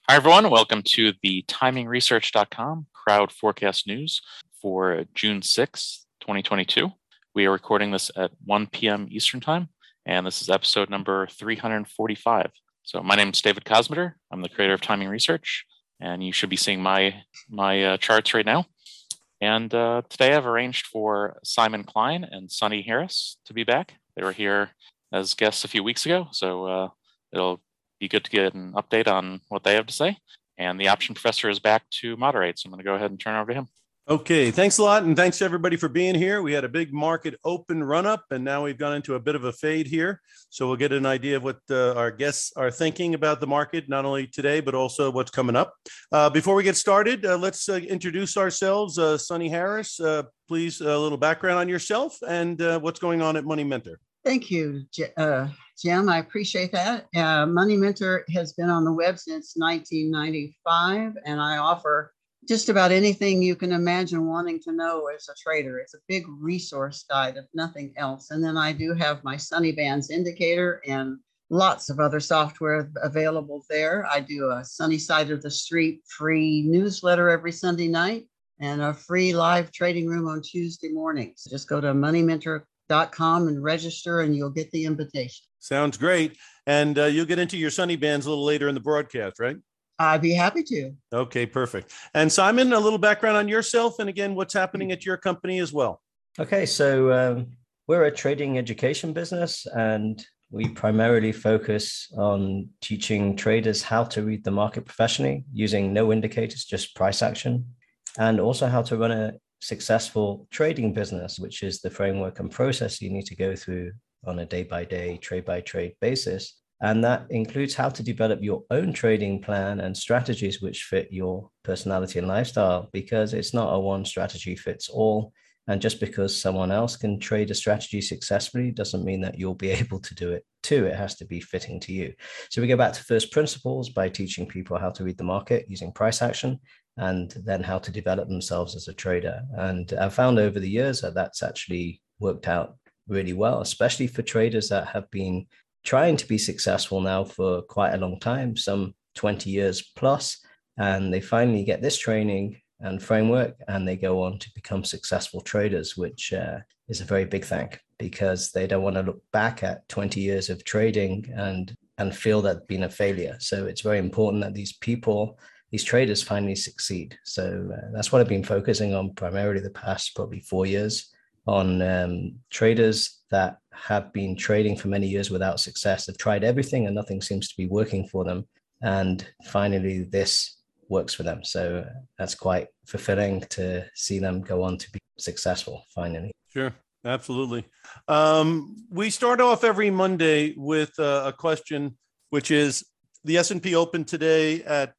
Hi, everyone. Welcome to the timingresearch.com crowd forecast news for June 6th, 2022. We are recording this at 1 p.m. Eastern Time, and this is episode number 345. So my name is David Kosmeter. I'm the creator of Timing Research, and you should be seeing my charts right now. And today I've arranged for Simon Klein and Sunny Harris to be back. They were here as guests a few weeks ago, so it'll be good to get an update on what they have to say. And the option professor is back to moderate, so I'm going to go ahead and turn it over to him. Okay, thanks a lot. And thanks to everybody for being here. We had a big market open run up, and now we've gone into a bit of a fade here. So we'll get an idea of what our guests are thinking about the market, not only today, but also what's coming up. Before we get started, let's introduce ourselves. Sunny Harris, please, a little background on yourself and what's going on at Money Mentor. Thank you, Jim. I appreciate that. Money Mentor has been on the web since 1995, and I offer just about anything you can imagine wanting to know as a trader. It's a big resource guide, if nothing else. And then I do have my Sunny Bands indicator and lots of other software available there. I do a Sunny Side of the Street free newsletter every Sunday night and a free live trading room on Tuesday mornings. Just go to moneymentor.com and register, and you'll get the invitation. Sounds great. And you'll get into your Sunny Bands a little later in the broadcast, right? I'd be happy to. Okay, perfect. And Simon, a little background on yourself, and again, what's happening at your company as well. Okay, so we're a trading education business, and we primarily focus on teaching traders how to read the market professionally using no indicators, just price action, and also how to run a successful trading business, which is the framework and process you need to go through on a day-by-day, trade-by-trade basis. And that includes how to develop your own trading plan and strategies which fit your personality and lifestyle, because it's not a one strategy fits all. And just because someone else can trade a strategy successfully doesn't mean that you'll be able to do it too. It has to be fitting to you. So we go back to first principles by teaching people how to read the market using price action, and then how to develop themselves as a trader. And I've found over the years that that's actually worked out really well, especially for traders that have been trying to be successful now for quite a long time, some 20 years plus, and they finally get this training and framework and they go on to become successful traders, which is a very big thing, because they don't want to look back at 20 years of trading and feel that been a failure. So it's very important that these traders finally succeed. So that's what I've been focusing on primarily the past probably 4 years, on traders that have been trading for many years without success. They've tried everything and nothing seems to be working for them. And finally, this works for them. So that's quite fulfilling to see them go on to be successful finally. Sure, absolutely. We start off every Monday with a question, which is the S&P opened today at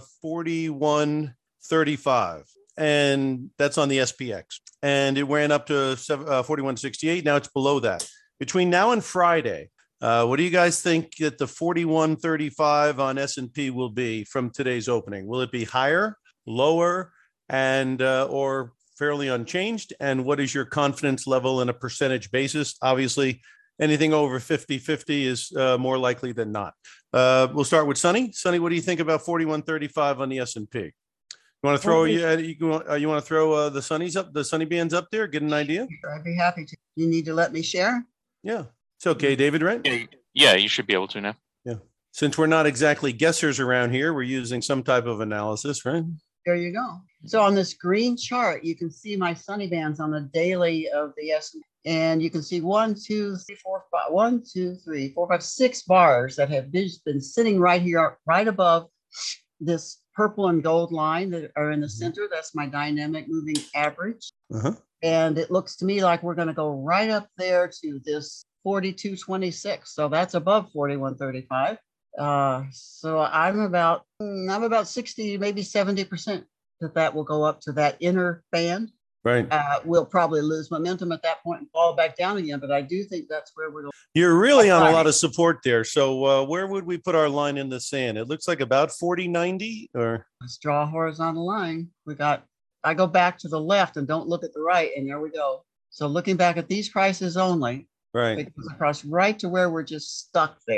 4135. And that's on the SPX. And it ran up to 4168. Now it's below that. Between now and Friday, what do you guys think that the 4135 on S&P will be from today's opening? Will it be higher, lower, and or fairly unchanged? And what is your confidence level in a percentage basis? Obviously, anything over 50-50 is more likely than not. We'll start with Sunny. Sunny, what do you think about 4135 on the S&P? You want to throw you want to throw the Sunnies up, the Sunny Bands up there? Get an idea. I'd be happy to. You need to let me share. Yeah, it's okay, David. Right? Yeah, you should be able to now. Yeah, since we're not exactly guessers around here, we're using some type of analysis, right? There you go. So on this green chart, you can see my Sunny Bands on the daily of the S&P, and you can see 1, 2, 3, 4, 5, 1, 2, 3, 4, 5, 6 bars that have been sitting right here, right above this purple and gold line that are in the center. That's my dynamic moving average. And it looks to me like we're going to go right up there to this 42.26. So that's above 41.35. So I'm about 60, maybe 70% that will go up to that inner band. Right. We'll probably lose momentum at that point and fall back down again. But I do think that's where we're going. You're really on a lot of support there. So where would we put our line in the sand? It looks like about 40.90 or. Let's draw a horizontal line. I go back to the left and don't look at the right. And there we go. So looking back at these prices only. Right. It goes across right to where we're just stuck there.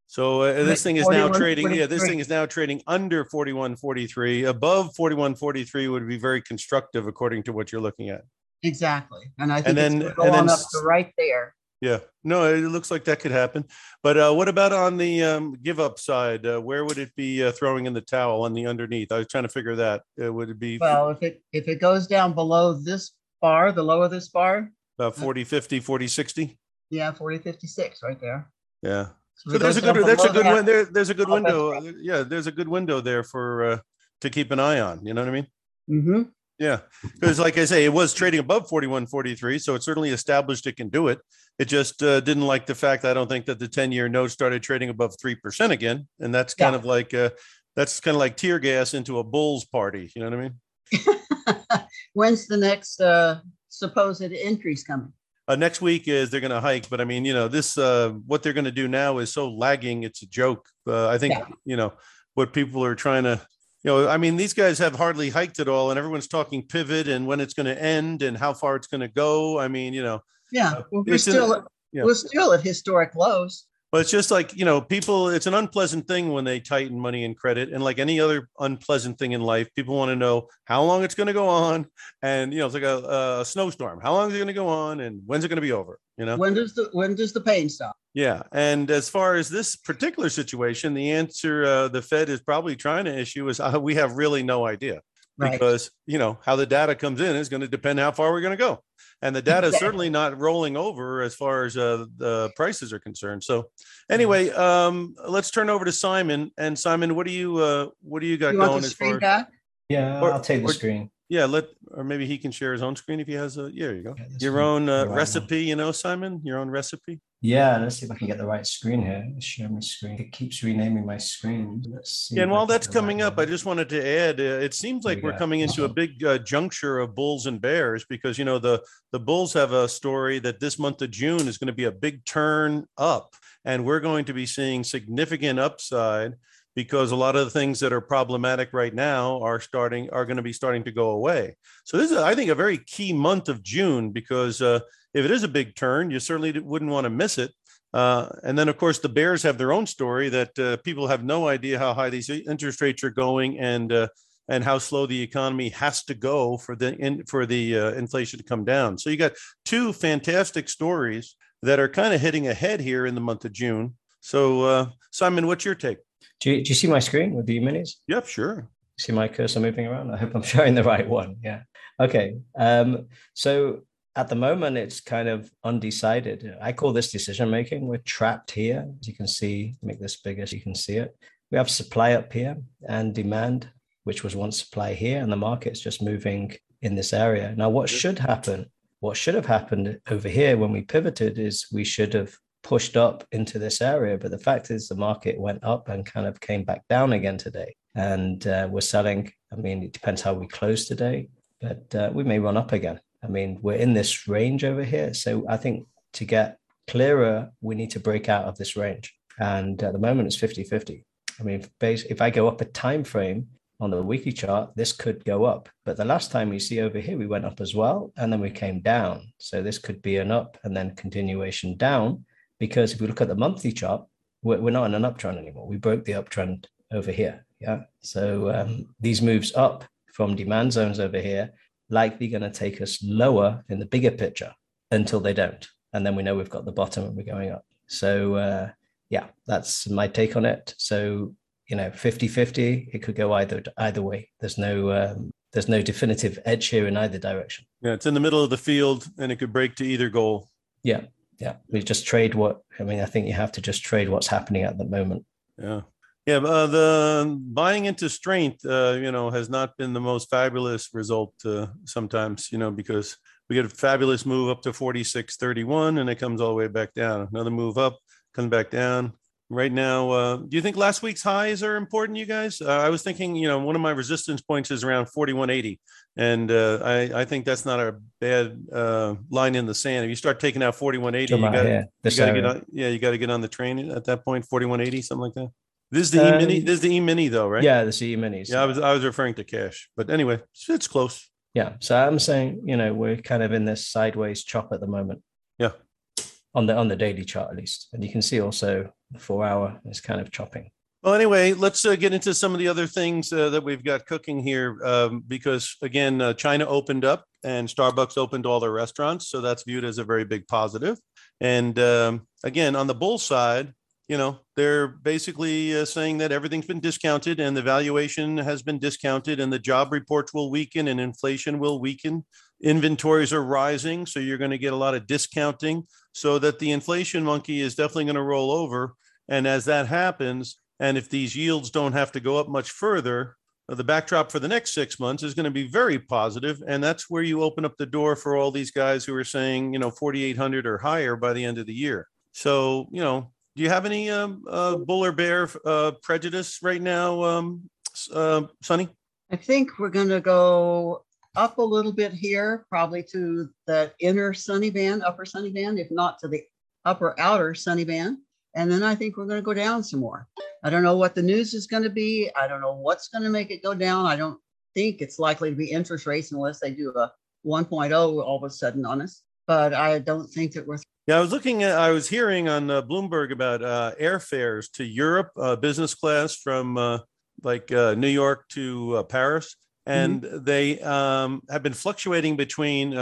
So this thing is now trading. Yeah, this 41.43. thing is now trading under 41.43. Above 41.43 would be very constructive, according to what you're looking at. Exactly. And I think And it's then, going to go on up to right there. yeah, no, it looks like that could happen. But what about on the give up side? Where would it be throwing in the towel on the underneath? I was trying to figure that. Would it be Well, if it goes down below this bar, the lower this bar, about 40, 50, 40, 60? yeah, 40.56 right there. Yeah. So So if it there's a goes down good that's a below good that, one there's a good I'll bet window. Yeah, there's a good window there for to keep an eye on. You know what I mean? mm-hmm. Yeah, because like I say, it was trading above 41.43, so it certainly established it can do it. It just didn't like the fact, I don't think, that the 10-year note started trading above 3% again, and that's kind of like tear gas into a bull's party. You know what I mean? When's the next supposed increase coming? Next week is they're going to hike, but I mean, this what they're going to do now is so lagging, it's a joke. I think what people are trying to. I mean, these guys have hardly hiked at all, and everyone's talking pivot and when it's going to end and how far it's going to go. I mean, we're still at historic lows. Well, it's just like, people, it's an unpleasant thing when they tighten money and credit. And like any other unpleasant thing in life, people want to know how long it's going to go on. And, it's like a snowstorm. How long is it going to go on? And when's it going to be over? When does the pain stop? Yeah. And as far as this particular situation, the answer the Fed is probably trying to issue is we have really no idea. Right. Because, how the data comes in is going to depend how far we're going to go. And the data is certainly not rolling over as far as the prices are concerned. So anyway, let's turn over to Simon. And Simon, what do you got going as far as? Yeah, I'll take the screen. Yeah, or maybe he can share his own screen if he has there you go. Yeah, your own recipe, Simon, your own recipe. Yeah, let's see if I can get the right screen here. Let's share my screen. It keeps renaming my screen. Let's see. Yeah, and while that's coming up, I just wanted to add, it seems like we're coming into a big juncture of bulls and bears because, the bulls have a story that this month of June is going to be a big turn up, and we're going to be seeing significant upside because a lot of the things that are problematic right now are going to be starting to go away. So this is, I think, a very key month of June because if it is a big turn, you certainly wouldn't want to miss it. And then, of course, the bears have their own story that people have no idea how high these interest rates are going and how slow the economy has to go for the inflation to come down. So you got two fantastic stories that are kind of hitting ahead here in the month of June. So Simon, what's your take? Do you see my screen with the E-minis? Yep, sure. See my cursor moving around? I hope I'm showing the right one. Yeah. Okay. So at the moment, it's kind of undecided. I call this decision making. We're trapped here. As you can see, make this bigger so you can see it. We have supply up here and demand, which was once supply here, and the market's just moving in this area. Now, what should have happened over here when we pivoted is we should have pushed up into this area. But the fact is the market went up and kind of came back down again today. And we're selling. I mean, it depends how we close today, but we may run up again. I mean, we're in this range over here. So I think to get clearer, we need to break out of this range. And at the moment, it's 50-50. I mean, if I go up a time frame on the weekly chart, this could go up. But the last time you see over here, we went up as well, and then we came down. So this could be an up and then continuation down. Because if we look at the monthly chart, we're not in an uptrend anymore. We broke the uptrend over here. Yeah. So these moves up from demand zones over here likely going to take us lower in the bigger picture until they don't. And then we know we've got the bottom and we're going up. So yeah, that's my take on it. So 50-50, it could go either way. There's no definitive edge here in either direction. Yeah, it's in the middle of the field and it could break to either goal. Yeah. Yeah, we just trade I think you have to just trade what's happening at the moment. Yeah. Yeah. The buying into strength, has not been the most fabulous result sometimes, because we get a fabulous move up to 46.31 and it comes all the way back down. Another move up, comes back down. Right now, do you think last week's highs are important, you guys? I was thinking, one of my resistance points is around 41.80. And I think that's not a bad line in the sand. If you start taking out 41.80, you got to get on the train at that point, 41.80, something like that. This is the E-mini. This is the E-mini though, right? Yeah, this is the E-minis. Yeah, I was referring to cash. But anyway, it's close. Yeah. So I'm saying, we're kind of in this sideways chop at the moment. Yeah. on the daily chart at least. And you can see also the 4-hour is kind of chopping. Well, anyway, let's get into some of the other things that we've got cooking here, because again, China opened up and Starbucks opened all their restaurants, so that's viewed as a very big positive. And again, on the bull side, they're basically saying that everything's been discounted and the valuation has been discounted and the job reports will weaken and inflation will weaken. Inventories are rising, so you're going to get a lot of discounting, so that the inflation monkey is definitely going to roll over. And as that happens, and if these yields don't have to go up much further, the backdrop for the next 6 months is going to be very positive. And that's where you open up the door for all these guys who are saying, 4,800 or higher by the end of the year. So, do you have any bull or bear prejudice right now, Sonny? I think we're going to go up a little bit here, probably to the inner sunny band, upper sunny band, if not to the upper outer sunny band. And then I think we're going to go down some more. I don't know what the news is going to be. I don't know what's going to make it go down. I don't think it's likely to be interest rates unless they do a 1.0 all of a sudden on us. But I don't think that we're. Yeah, I was hearing on Bloomberg about airfares to Europe, business class from New York to Paris. And they have been fluctuating between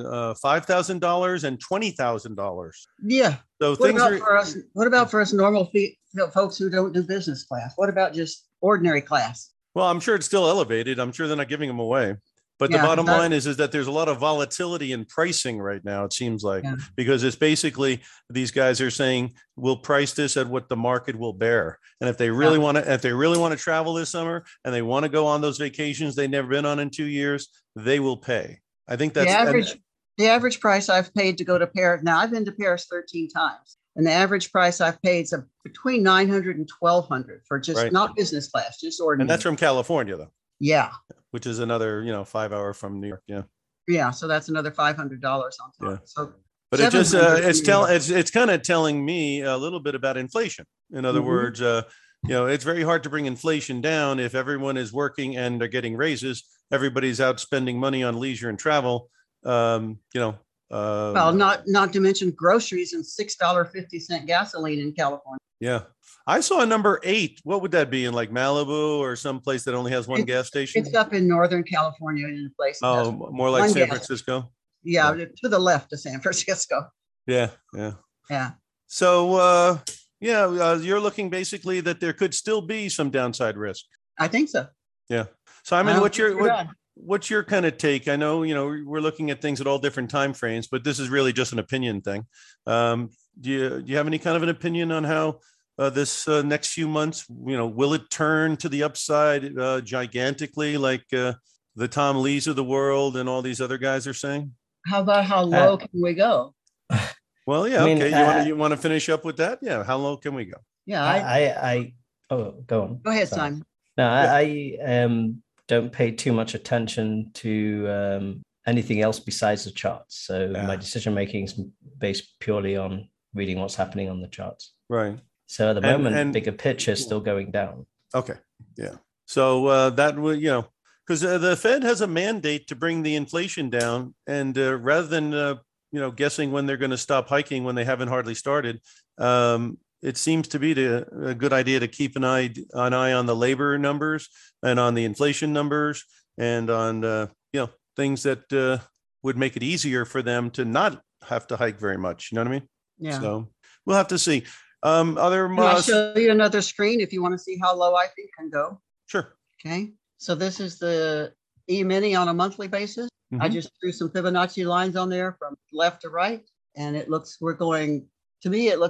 $5,000 and $20,000. Yeah. So what about for us normal folks who don't do business class? What about just ordinary class? Well, I'm sure it's still elevated. I'm sure they're not giving them away. But the bottom line is that there's a lot of volatility in pricing right now, it seems like, because it's basically these guys are saying we'll price this at what the market will bear. And if they really want to travel this summer and they want to go on those vacations they've never been on in 2 years, they will pay. I think that's the average price I've paid to go to Paris. Now, I've been to Paris 13 times. And the average price I've paid is between $900 and $1,200 for just not business class, just ordinary. And that's from California, though. Yeah. Which is another, 5 hour from New York. Yeah. Yeah. So that's another $500 on top. Yeah. So, but it's kind of telling me a little bit about inflation. In other words, it's very hard to bring inflation down if everyone is working and they're getting raises. Everybody's out spending money on leisure and travel. Well, not to mention groceries and $6.50 gasoline in California. Yeah. I saw a number 8. What would that be in like Malibu or some place that only has one gas station? It's up in Northern California in a place. Oh, more like San Francisco. Yeah, to the left of San Francisco. Yeah. So, you're looking basically that there could still be some downside risk. I think so. Yeah. So, I mean, what's your kind of take? I know, we're looking at things at all different time frames, but this is really just an opinion thing. Do you have any kind of an opinion on how this next few months, will it turn to the upside gigantically like the Tom Lees of the world and all these other guys are saying? How about how low can we go? Well, yeah. Okay. You want to finish up with that? Yeah. How low can we go? Yeah. Go on. Go ahead, Simon. No, I don't pay too much attention to anything else besides the charts. So my decision making is based purely on reading what's happening on the charts. Right. So at the moment, bigger picture is still going down. Okay. Yeah. So that would, because the Fed has a mandate to bring the inflation down, and rather than guessing when they're going to stop hiking when they haven't hardly started, it seems to be a good idea to keep an eye on the labor numbers and on the inflation numbers and on things that would make it easier for them to not have to hike very much. You know what I mean? Yeah. So we'll have to see. Can I show you another screen if you want to see how low I think can go? Sure. Okay. So this is the E-mini on a monthly basis. I just threw some Fibonacci lines on there from left to right, and we're going to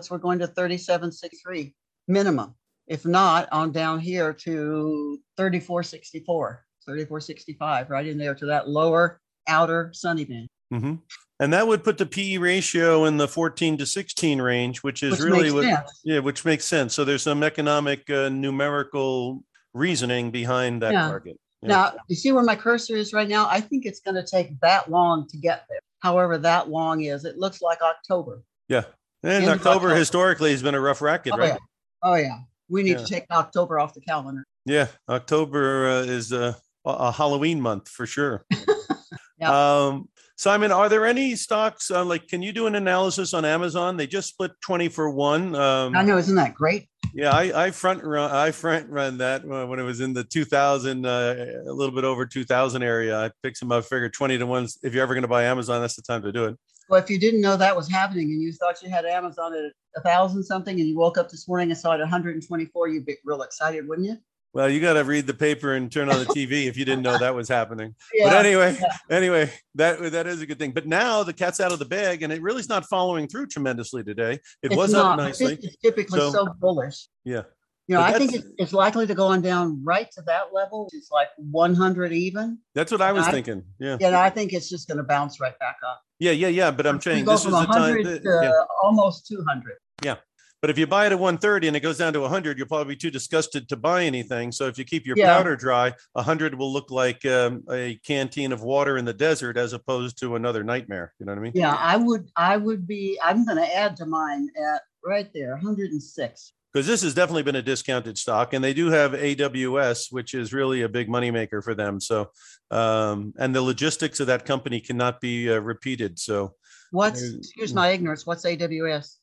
37.63 minimum. If not, on down here to 34.64, 34.65, right in there to that lower outer sunny band. Mm-hmm. And that would put the PE ratio in the 14 to 16 range, which makes sense. So there's some economic numerical reasoning behind that target. Yeah. Now, you see where my cursor is right now? I think it's going to take that long to get there. However that long is, it looks like October. Yeah. And October historically has been a rough racket, right? Yeah. Oh, yeah. We need to take October off the calendar. Yeah. October is a Halloween month for sure. Yeah. Simon, are there any stocks like? Can you do an analysis on Amazon? They just split 20 for one. I know, isn't that great? Yeah, I front run that when it was in the 2000, a little bit over 2000 area. I picked some up, figured 20 to 1. If you're ever going to buy Amazon, that's the time to do it. Well, if you didn't know that was happening and you thought you had Amazon at 1,000 something and you woke up this morning and saw it at 124, you'd be real excited, wouldn't you? Well, you got to read the paper and turn on the TV if you didn't know that was happening. Yeah, but anyway, that is a good thing. But now the cat's out of the bag, and it really is not following through tremendously today. It's was not, up nicely. It's typically so bullish. Yeah. I think it's likely to go on down right to that level. It's like 100 even. That's what I was thinking. Yeah. Yeah, I think it's just going to bounce right back up. Yeah. But I'm saying this is the time to almost 200. Yeah. But if you buy it at 130 and it goes down to 100, you'll probably be too disgusted to buy anything. So if you keep your powder dry, 100 will look like a canteen of water in the desert as opposed to another nightmare. You know what I mean? Yeah, I'm going to add to mine at right there, 106. Because this has definitely been a discounted stock, and they do have AWS, which is really a big moneymaker for them. So, and the logistics of that company cannot be repeated. So, excuse my ignorance, what's AWS?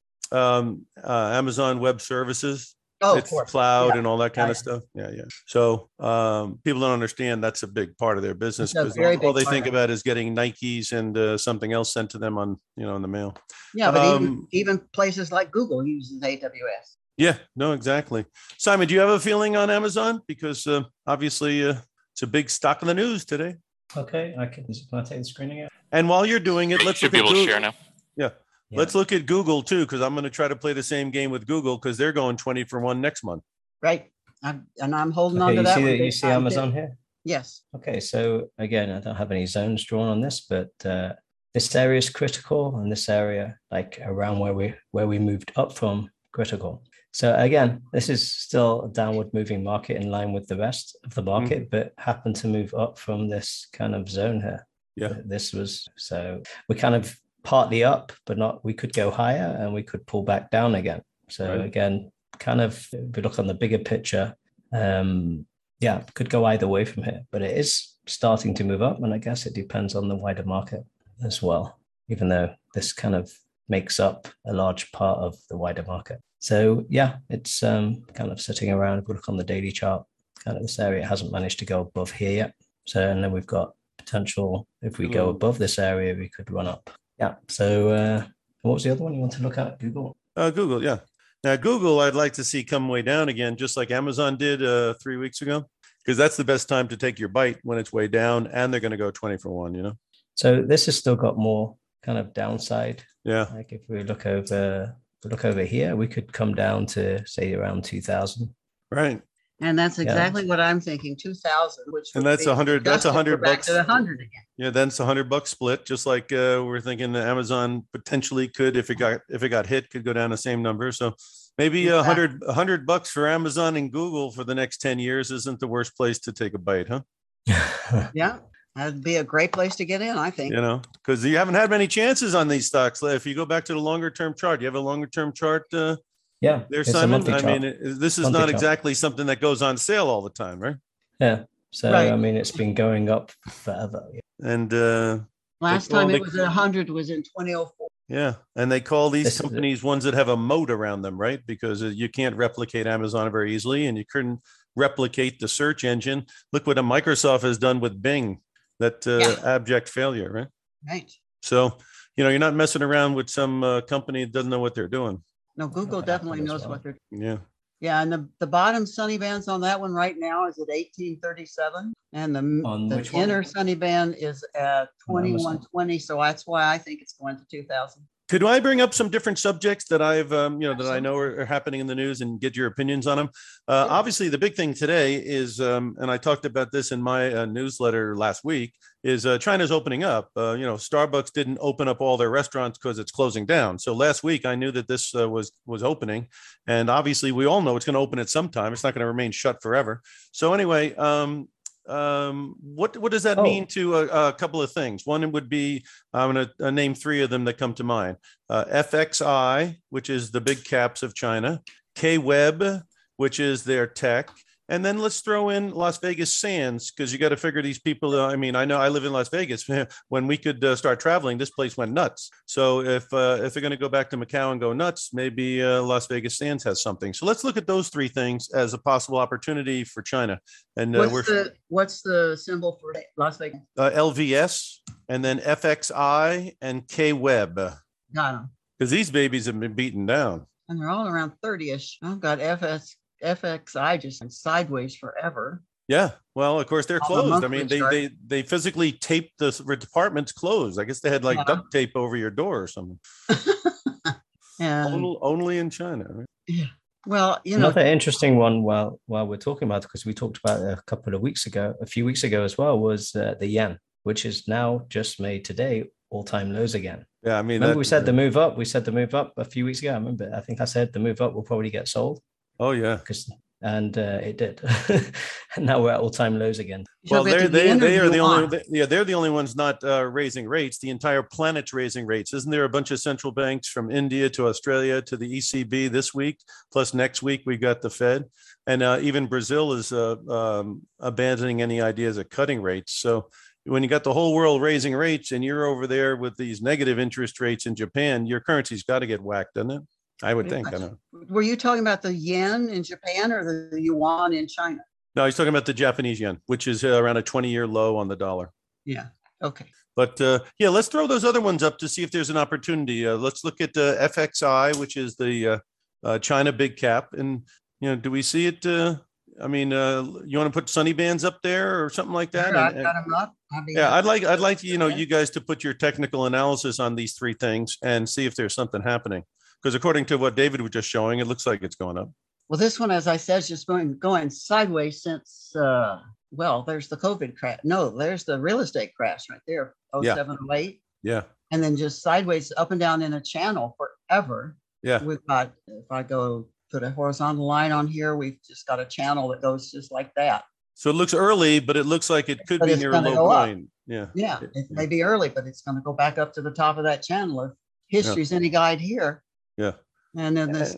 Amazon Web Services. Oh, it's cloud and all that kind of stuff. Yeah. So people don't understand that's a big part of their business because all they think about is getting Nikes and something else sent to them on in the mail. Yeah, but even places like Google uses AWS. Yeah, no, exactly. Simon, do you have a feeling on Amazon? Because obviously it's a big stock in the news today. Okay, can I take the screen again? And while you're doing it, let's be able to share now. Yeah. Let's look at Google too, because I'm going to try to play the same game with Google because they're going 20 for 1 next month. Right. I'm holding on to that. You see Amazon here? Yes. Okay. So again, I don't have any zones drawn on this, but this area is critical, and this area, like around where we moved up from, critical. So again, this is still a downward moving market in line with the rest of the market, but happened to move up from this kind of zone here. Yeah. We're kind of partly up, but not, we could go higher and we could pull back down again. So again, kind of, if we look on the bigger picture, could go either way from here, but it is starting to move up. And I guess it depends on the wider market as well, even though this kind of makes up a large part of the wider market. So yeah, it's kind of sitting around. If we look on the daily chart, kind of this area hasn't managed to go above here yet. So, and then we've got potential, if we go above this area, we could run up. Yeah. So what was the other one you want to look at? Google? Google, yeah. Now, Google, I'd like to see come way down again, just like Amazon did 3 weeks ago, because that's the best time to take your bite when it's way down, and they're going to go 20 for 1, So this has still got more kind of downside. Yeah. Like if we look over here, we could come down to say around 2,000. Right. And that's exactly what I'm thinking, 2,000, and that's 100. That's $100 back to 100 again. Yeah, then it's $100 split, just like we're thinking Amazon potentially could, if it got hit, could go down the same number. So maybe $100 for Amazon and Google for the next 10 years isn't the worst place to take a bite, huh? Yeah, that'd be a great place to get in, I think. Because you haven't had many chances on these stocks. If you go back to the longer term chart, you have a longer term chart. Yeah, there's Simon. I mean, this is not exactly something that goes on sale all the time, right? Yeah. So I mean, it's been going up forever. And last time it was at 100 was in 2004. Yeah, and they call these companies ones that have a moat around them, right? Because you can't replicate Amazon very easily, and you couldn't replicate the search engine. Look what Microsoft has done with Bing. That abject failure, right? Right. So you're not messing around with some company that doesn't know what they're doing. No, Google definitely knows what they're doing. Yeah. Yeah, and the bottom sunny bands on that one right now is at 1837, and the inner sunny band is at 2120. So that's why I think it's going to 2000. Could I bring up some different subjects that I've, that I know are happening in the news and get your opinions on them? Obviously, the big thing today is, and I talked about this in my newsletter last week, is China's opening up. Starbucks didn't open up all their restaurants because it's closing down. So last week, I knew that this was opening. And obviously, we all know it's going to open at some time. It's not going to remain shut forever. So anyway, what does that mean to a couple of things? One would be, I'm going to name 3 of them that come to mind. FXI, which is the big caps of China, KWeb, which is their tech, And then let's throw in Las Vegas Sands, because you got to figure these people. I mean, I know I live in Las Vegas. When we could start traveling, this place went nuts. So if they're going to go back to Macau and go nuts, maybe Las Vegas Sands has something. So let's look at those three things as a possible opportunity for China. And what's the symbol for Las Vegas? LVS, and then FXI and KWeb. Got them. Because these babies have been beaten down. And they're all around 30-ish. I've got FXI just went sideways forever. Yeah. Well, of course, they're closed. I mean, they physically taped the departments closed. I guess they had like duct tape over your door or something. And only in China. Right? Yeah. Well, another interesting one while we're talking about it, because we talked about it a few weeks ago as well, was the yen, which is now just made today all-time lows again. Yeah, I mean, remember we said the move up. We said the move up a few weeks ago. I think I said the move up will probably get sold. Oh yeah, and it did. And now we're at all-time lows again. Well, they are the only. They're the only ones not raising rates. The entire planet's raising rates. Isn't there a bunch of central banks from India to Australia to the ECB this week? Plus next week we got the Fed, and even Brazil is abandoning any ideas of cutting rates. So when you got the whole world raising rates and you're over there with these negative interest rates in Japan, your currency's got to get whacked, doesn't it? I would think. I know. Were you talking about the yen in Japan or the yuan in China? No, he's talking about the Japanese yen, which is around a 20-year low on the dollar. Yeah. Okay. But let's throw those other ones up to see if there's an opportunity. Let's look at FXI, which is the China big cap. And, do we see it? You want to put Sunny Bands up there or something like that? Sure, I've got them up. I'd like you guys to put your technical analysis on these three things and see if there's something happening. Because according to what David was just showing, it looks like it's going up. Well, this one, as I said, is just going sideways since, there's the COVID crash. No, there's the real estate crash right there, 07, 08. Yeah. And then just sideways up and down in a channel forever. Yeah. We've got, if I go put a horizontal line on here, we've just got a channel that goes just like that. So it looks early, but it looks like it could be near a low point. Yeah. Yeah. It may be early, but it's going to go back up to the top of that channel. If history's any guide here. Yeah. And then this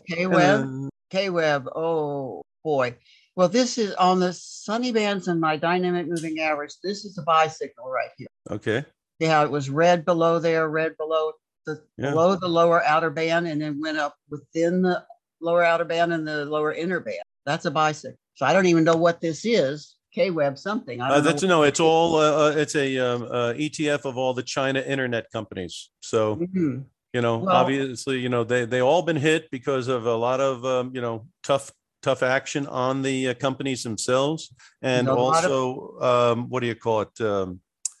KWeb, oh boy. Well, this is on the Sunny Bands and my dynamic moving average. This is a buy signal right here. Okay. See how it was red below there, red below below the lower outer band, and then went up within the lower outer band and the lower inner band. That's a buy signal. So I don't even know what this is. KWeb something. It's all it's a ETF of all the China internet companies. So. Mm-hmm. Obviously, they all been hit because of a lot of, tough action on the companies themselves. And also, what do you call it?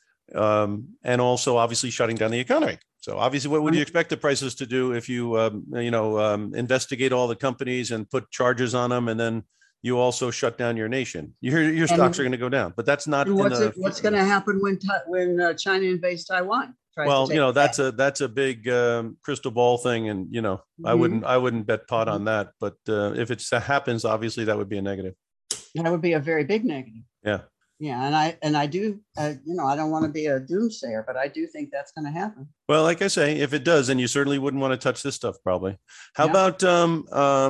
And also, obviously, shutting down the economy. So obviously, what would you expect the prices to do if you, investigate all the companies and put charges on them, and then you also shut down your nation? Your stocks are going to go down. But that's not. What's going to happen when China invades Taiwan? Well, that's a big crystal ball thing, and I wouldn't bet pot on that. But if it happens, obviously that would be a negative. That would be a very big negative. Yeah. Yeah, and I do, I don't want to be a doomsayer, but I do think that's going to happen. Well, like I say, if it does, then you certainly wouldn't want to touch this stuff, probably. How about the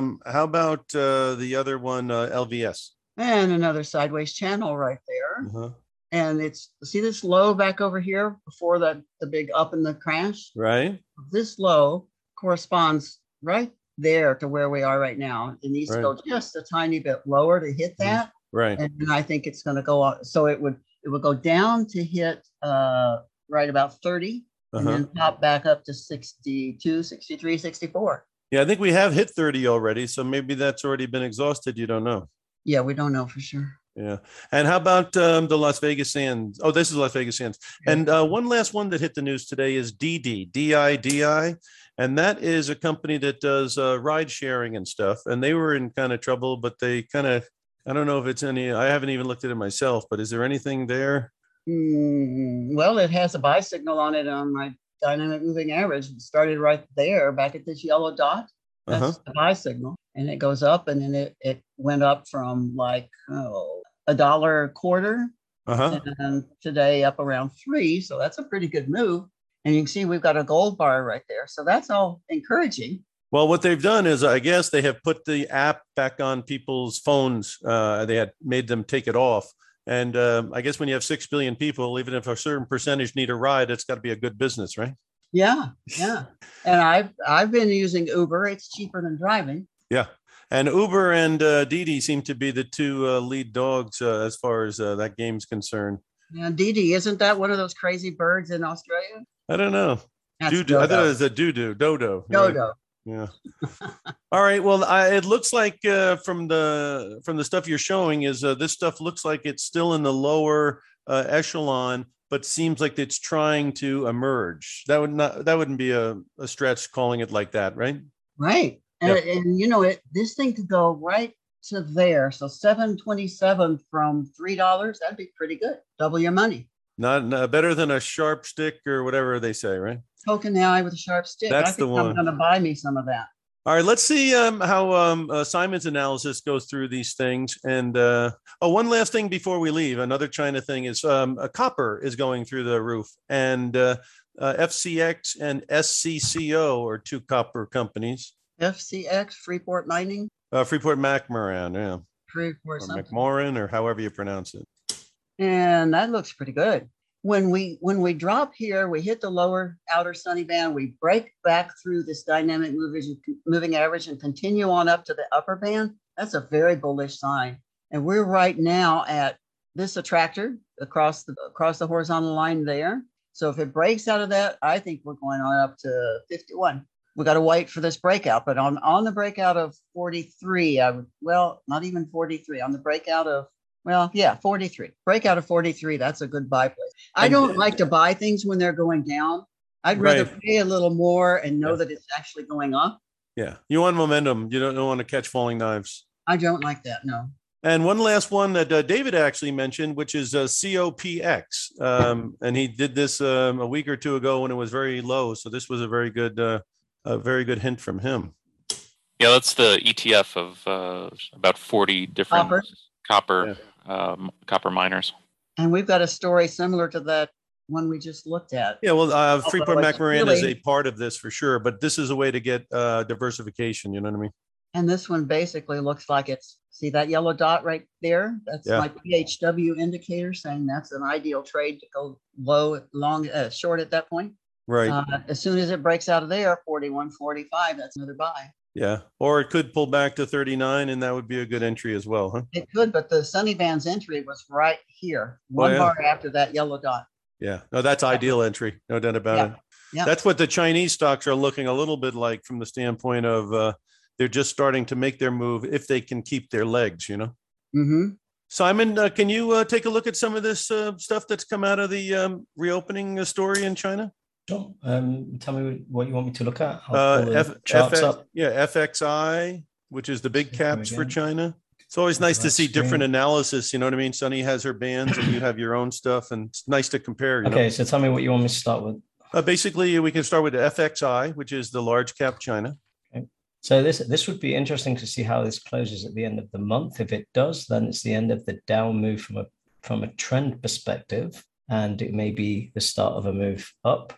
other one, LVS? And another sideways channel right there. Uh-huh. And see this low back over here before the big up in the crash? Right. This low corresponds right there to where we are right now. It needs to go just a tiny bit lower to hit that. Right. And I think it's going to go on. So it would go down to hit right about 30 and then pop back up to 62, 63, 64. Yeah, I think we have hit 30 already. So maybe that's already been exhausted. You don't know. Yeah, we don't know for sure. Yeah. And how about the Las Vegas Sands? Oh, this is Las Vegas Sands. Yeah. And one last one that hit the news today is DIDI. And that is a company that does ride sharing and stuff. And they were in kind of trouble, but they kind of, I don't know if it's any, I haven't even looked at it myself, but is there anything there? Well, it has a buy signal on it on my dynamic moving average. It started right there back at this yellow dot. That's the buy signal. And it goes up, and then it went up from like $1.25, and today up around $3. So that's a pretty good move. And you can see we've got a gold bar right there. So that's all encouraging. Well, what they've done is, I guess they have put the app back on people's phones. They had made them take it off. And I guess when you have 6 billion people, even if a certain percentage need a ride, it's got to be a good business, right? Yeah, yeah. And I've been using Uber. It's cheaper than driving. Yeah. And Uber and Didi seem to be the two lead dogs as far as that game's concerned. And Didi, isn't that one of those crazy birds in Australia? I don't know. That's Doo-doo. I thought it dodo. was a dodo. Dodo. Yeah. All right. Well, it looks like from the stuff you're showing is this stuff looks like it's still in the lower echelon, but seems like it's trying to emerge. That wouldn't be a stretch calling it like that, right? Right. Yep. And you know, this thing could go right to there. So 727 from $3, that'd be pretty good. Double your money. Not better than a sharp stick or whatever they say, right? Poking the eye with a sharp stick. That's I think the one. I'm going to buy me some of that. All right, let's see how Simon's analysis goes through these things. And one last thing before we leave, another China thing is copper is going through the roof, and FCX and SCCO are two copper companies. FCX, Freeport Mining. Freeport McMoran, yeah, Freeport or something. McMoran, or however you pronounce it. And that looks pretty good. When we drop here, we hit the lower outer sunny band, we break back through this dynamic moving average and continue on up to the upper band. That's a very bullish sign. And we're right now at this attractor across the horizontal line there. So if it breaks out of that, I think we're going on up to 51. We got to wait for this breakout, but on the breakout of 43, not even 43, on the breakout of 43. Breakout of 43. That's a good buy place. I don't like to buy things when they're going down. I'd rather pay a little more and know that it's actually going up. Yeah. You want momentum. You don't want to catch falling knives. I don't like that. No. And one last one that David actually mentioned, which is COPX. And he did this a week or two ago when it was very low. So this was a very good hint from him. Yeah, that's the ETF of about 40 different copper miners. And we've got a story similar to that one we just looked at. Yeah, well, Freeport McMoran is a part of this for sure, but this is a way to get diversification. You know what I mean? And this one basically looks like see that yellow dot right there? That's my PHW indicator saying that's an ideal trade to go low, long, short at that point. Right. As soon as it breaks out of there, 41.45, that's another buy. Yeah. Or it could pull back to 39, and that would be a good entry as well, huh? It could, but the Sunny Band's entry was right here, one bar after that yellow dot. Yeah. No, that's ideal entry. No doubt about it. Yeah. That's what the Chinese stocks are looking a little bit like from the standpoint of they're just starting to make their move if they can keep their legs, you know? Mm-hmm. Simon, can you take a look at some of this stuff that's come out of the reopening story in China? Sure. Tell me what you want me to look at. Charts up. Yeah, FXI, which is the big caps for China. It's always nice to see different analysis. You know what I mean? Sunny has her bands and you have your own stuff, and it's nice to compare. You know? So tell me what you want me to start with. Basically, we can start with the FXI, which is the large cap China. Okay. So this would be interesting to see how this closes at the end of the month. If it does, then it's the end of the down move from a trend perspective, and it may be the start of a move up.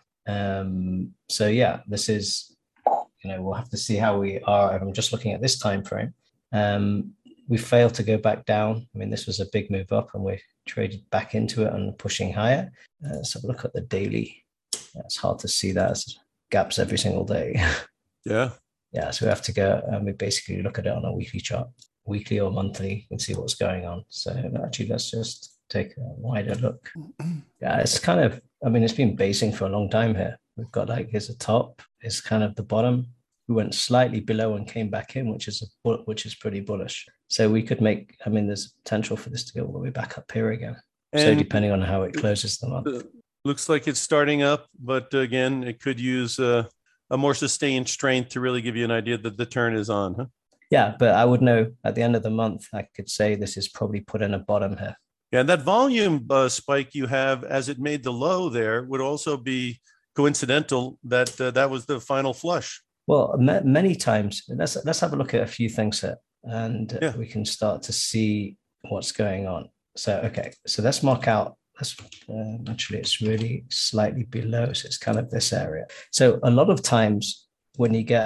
This is, we'll have to see how we are. I'm just looking at this time frame. We failed to go back down. I mean, this was a big move up, and we traded back into it and pushing higher. So look at the daily. It's hard to see that as gaps every single day. Yeah. Yeah. So we have to go and we basically look at it on a weekly chart, weekly or monthly, and see what's going on. So actually, let's just take a wider look. Yeah, it's kind of, it's been basing for a long time here. We've got here's the top, it's kind of the bottom. We went slightly below and came back in, which is pretty bullish. So we could there's potential for this to go all the way back up here again. And so depending on how it closes the month. Looks like it's starting up, but again, it could use a more sustained strength to really give you an idea that the turn is on, huh? Yeah, but I would know at the end of the month, I could say this is probably put in a bottom here. Yeah, and that volume spike you have as it made the low there would also be coincidental that that was the final flush. Well, many times. Let's have a look at a few things here, and we can start to see what's going on. So, so let's mark out. Actually, it's really slightly below, so it's kind of this area. So a lot of times when you get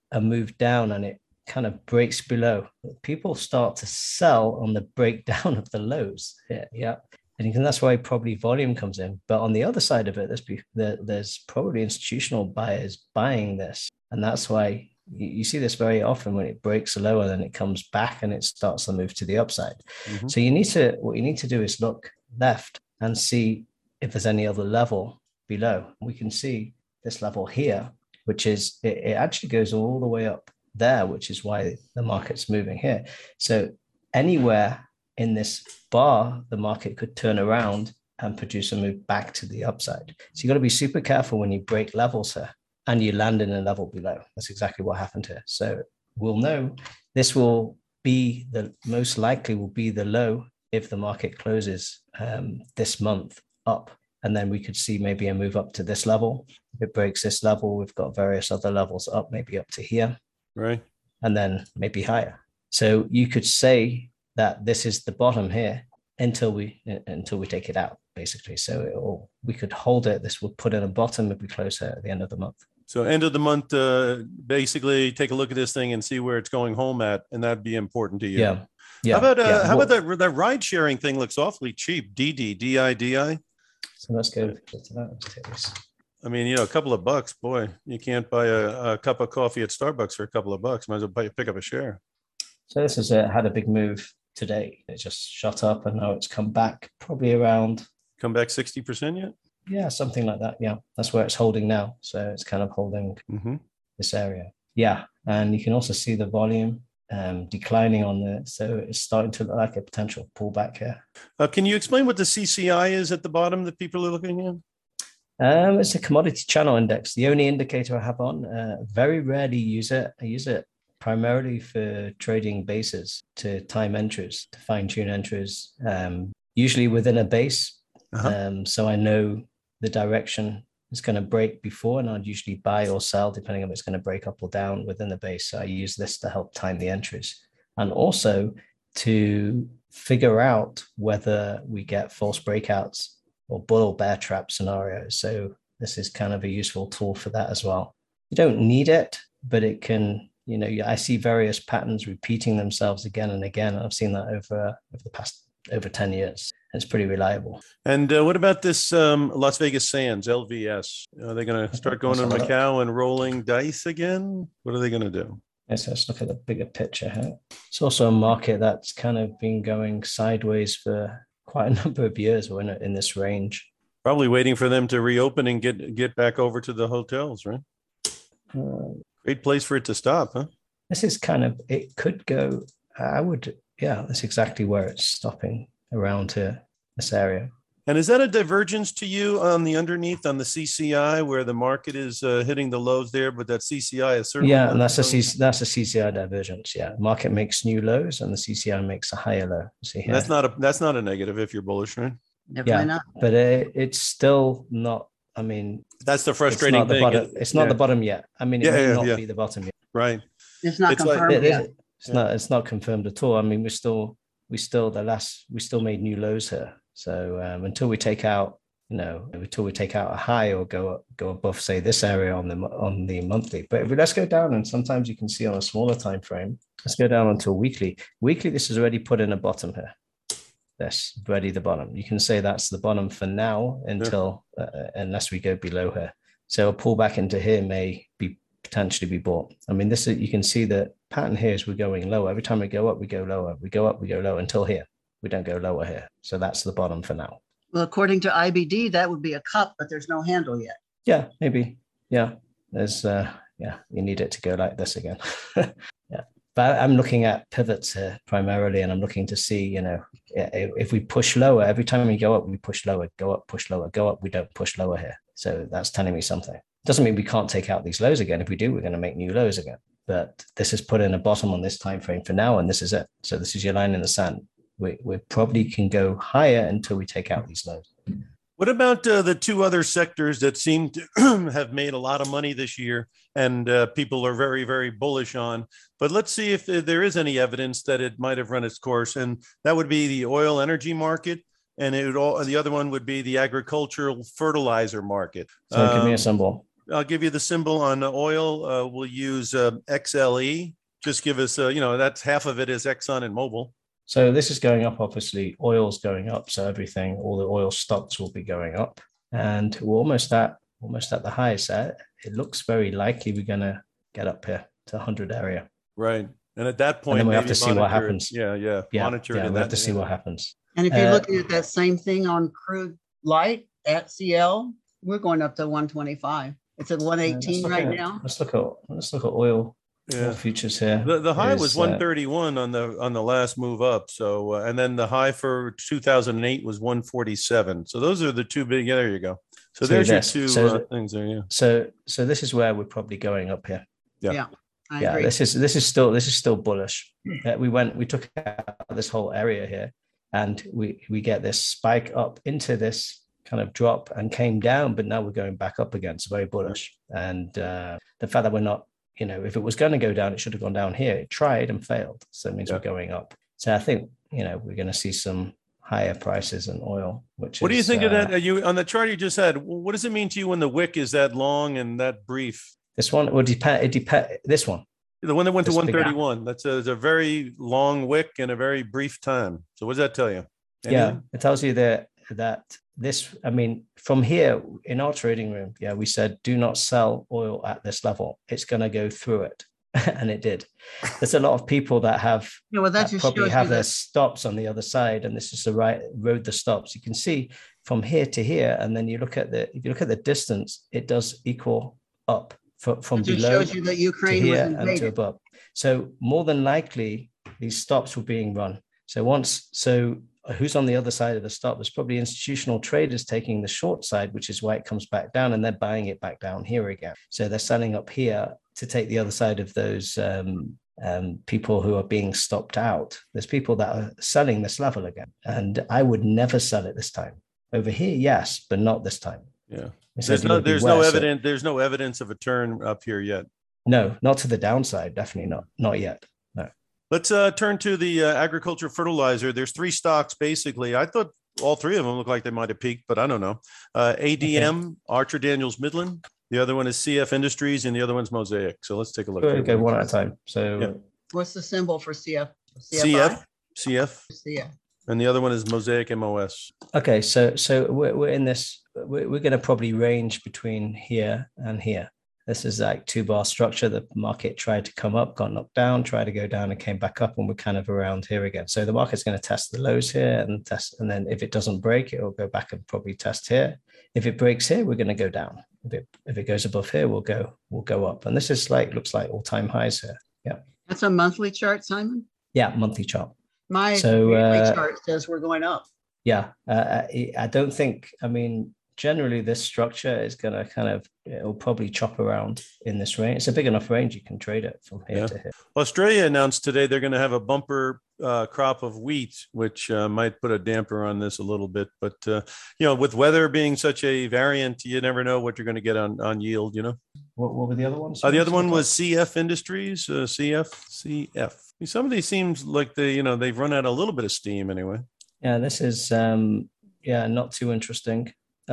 a move down and it kind of breaks below, people start to sell on the breakdown of the lows here. Yeah. And that's why probably volume comes in. But on the other side of it, there's probably institutional buyers buying this. And that's why you see this very often when it breaks lower, then it comes back and it starts to move to the upside. Mm-hmm. So what you need to do is look left and see if there's any other level below. We can see this level here, which is, it actually goes all the way up there, which is why the market's moving here. So anywhere in this bar, the market could turn around and produce a move back to the upside. So you got to be super careful when you break levels here and you land in a level below. That's exactly what happened here. So we'll know this will be most likely will be the low if the market closes this month up. And then we could see maybe a move up to this level. If it breaks this level, we've got various other levels up, maybe up to here. Right. And then maybe higher. So you could say that this is the bottom here until we take it out, basically. So we could hold it. This will put in a bottom if we close it at the end of the month. So end of the month, basically take a look at this thing and see where it's going home at, and that'd be important to you. Yeah. How about that ride sharing thing? Looks awfully cheap. DIDI. So let's go to that. Let's take this. I mean, a couple of bucks, boy, you can't buy a cup of coffee at Starbucks for a couple of bucks. Might as well pick up a share. So this has had a big move today. It just shot up and now it's come back probably around. Come back 60% yet? Yeah, something like that. Yeah, that's where it's holding now. So it's kind of holding this area. Yeah, and you can also see the volume declining on there. So it's starting to look like a potential pullback here. Can you explain what the CCI is at the bottom that people are looking at? It's a commodity channel index, the only indicator I have on. Very rarely use it. I use it primarily for trading bases, to time entries, to fine tune entries, usually within a base. So I know the direction is going to break before, and I'd usually buy or sell depending on if it's going to break up or down within the base. So I use this to help time the entries and also to figure out whether we get false breakouts or bull or bear trap scenarios. So this is kind of a useful tool for that as well. You don't need it, but it can, I see various patterns repeating themselves again and again. I've seen that over the past over 10 years. It's pretty reliable. And what about this Las Vegas Sands, LVS? Are they going to start going to Macau and rolling dice again? What are they going to do? Yes, let's look at the bigger picture here. It's also a market that's kind of been going sideways for quite a number of years. We're in this range. Probably waiting for them to reopen and get back over to the hotels, right? Great place for it to stop, huh? This is it could go, that's exactly where it's stopping, around to this area. And is that a divergence to you on the underneath on the CCI where the market is hitting the lows there, but that CCI is certainly... Yeah, and that's a CCI divergence. Yeah, market makes new lows and the CCI makes a higher low. See here. That's not a negative if you're bullish, right? Definitely not. But it's still not. I mean, that's the frustrating thing. It's not the bottom yet. I mean, it may not be the bottom yet. Right. It's not confirmed yet. It's not confirmed at all. I mean, we still made new lows here. So until we take out, a high or go above, say, this area on the monthly. But let's go down, and sometimes you can see on a smaller time frame. Let's go down onto a weekly. Weekly, this is already put in a bottom here. That's already the bottom. You can say that's the bottom for now until unless we go below here. So a pullback into here may potentially be bought. I mean, you can see the pattern here is we're going lower. Every time we go up, we go lower. We go up, we go lower until here. We don't go lower here. So that's the bottom for now. Well, according to IBD, that would be a cup, but there's no handle yet. Yeah, maybe. Yeah. There's you need it to go like this again. Yeah. But I'm looking at pivots here primarily, and I'm looking to see, if we push lower, every time we go up, we push lower, go up, push lower, go up, we don't push lower here. So that's telling me something. Doesn't mean we can't take out these lows again. If we do, we're going to make new lows again. But this is put in a bottom on this time frame for now, and this is it. So this is your line in the sand. We probably can go higher until we take out these lows. What about the two other sectors that seem to have made a lot of money this year and people are very, very bullish on? But let's see if there is any evidence that it might have run its course. And that would be the oil energy market. And the other one would be the agricultural fertilizer market. So give me a symbol. I'll give you the symbol on oil. We'll use XLE. Just give us, that's half of it is Exxon and Mobil. So this is going up, obviously. Oil's going up. So everything, all the oil stocks will be going up. And we're almost at the highs. It looks very likely we're going to get up here to 100 area. Right. And at that point, and then we have to see what happens. Yeah. Monitor it. We have to see what happens. And if you're looking at that same thing on crude light at CL, we're going up to 125. It's at 118 right now. Let's look at oil. Yeah. Futures here. The high was 131 on the last move up. So and then the high for 2008 was 147. So those are the two big. Yeah, there you go. So there's your two things there. Yeah. So this is where we're probably going up here. Yeah. I agree. This is still bullish. We took out this whole area here, and we get this spike up into this kind of drop and came down, but now we're going back up again. It's very bullish. And the fact that we're not, if it was going to go down, it should have gone down here. It tried and failed. So it means we're going up. So I think, we're going to see some higher prices in oil. What do you think of that? You on the chart you just had, what does it mean to you when the wick is that long and that brief? This one would depend. This one. The one that went to 131. That's a very long wick and a very brief time. So what does that tell you? Yeah, it tells you that this, from here in our trading room, we said, do not sell oil at this level. It's going to go through it. And it did. There's a lot of people that have probably have their stops on the other side. And this is the right road, the stops. You can see from here to here. And then if you look at the distance, it does equal up from below shows you that Ukraine to here was and to above. So more than likely, these stops were being run. So who's on the other side of the stop? There's probably institutional traders taking the short side, which is why it comes back down, and they're buying it back down here again. So they're selling up here to take the other side of those people who are being stopped out. There's people that are selling this level again, and I would never sell it this time. Over here, yes, but not this time. Yeah, there's no evidence of a turn up here yet. No, not to the downside. Definitely not yet. No. Let's turn to the agriculture fertilizer. There's three stocks basically. I thought all three of them look like they might have peaked, but I don't know. ADM, Archer Daniels Midland. The other one is CF Industries, and the other one's Mosaic. So let's take a look. We'll go one at a time. So, what's the symbol for CF? CF. And the other one is Mosaic MOS. Okay, so we're in this. We're going to probably range between here and here. This is like 2-bar structure. The market tried to come up, got knocked down, tried to go down and came back up, and we're kind of around here again. So the market's going to test the lows here and then if it doesn't break, it will go back and probably test here. If it breaks here, we're going to go down. If it goes above here, we'll go up. And this is looks like all-time highs here. Yeah. That's a monthly chart, Simon? Yeah, monthly chart. My weekly chart says we're going up. Yeah. I don't think, generally this structure is going to it'll probably chop around in this range. It's a big enough range you can trade it from here to here. Australia announced today they're going to have a bumper crop of wheat, which might put a damper on this a little bit. But, with weather being such a variant, you never know what you're going to get on yield, What were the other ones? The other one was CF Industries, CF. Some of these seems like they've run out a little bit of steam anyway. Yeah, this is, not too interesting.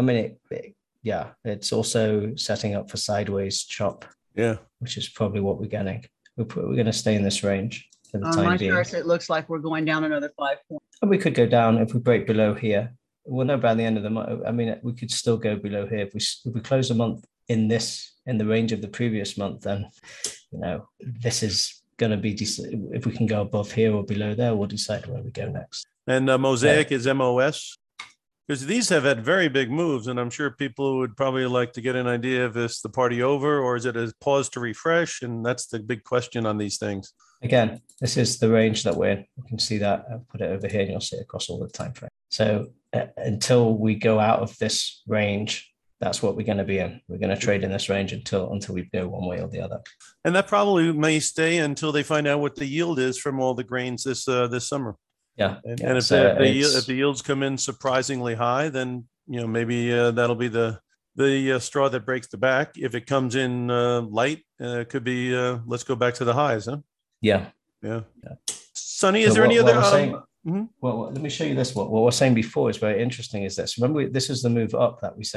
It's also setting up for sideways chop. Yeah, which is probably what we're getting. We're going to stay in this range for the time being. On my charts, it looks like we're going down another 5 points. And we could go down if we break below here. We'll know by the end of the month. We could still go below here if we close the month in the range of the previous month. Then, this is going to be decent. If we can go above here or below there, we'll decide where we go next. And Mosaic is MOS. Because these have had very big moves, and I'm sure people would probably like to get an idea of is the party over or is it a pause to refresh? And that's the big question on these things. Again, this is the range that we're in. You can see that. I'll put it over here and you'll see it across all the time frame. So until we go out of this range, that's what we're going to be in. We're going to trade in this range until we go one way or the other. And that probably may stay until they find out what the yield is from all the grains this summer. Yeah. And if the yields come in surprisingly high, then, maybe that'll be the straw that breaks the back. If it comes in light, it could be, let's go back to the highs, huh? Yeah. Sonny, is there any other? Well, let me show you this. What we're saying before is very interesting is this. Remember, this is the move up that we said.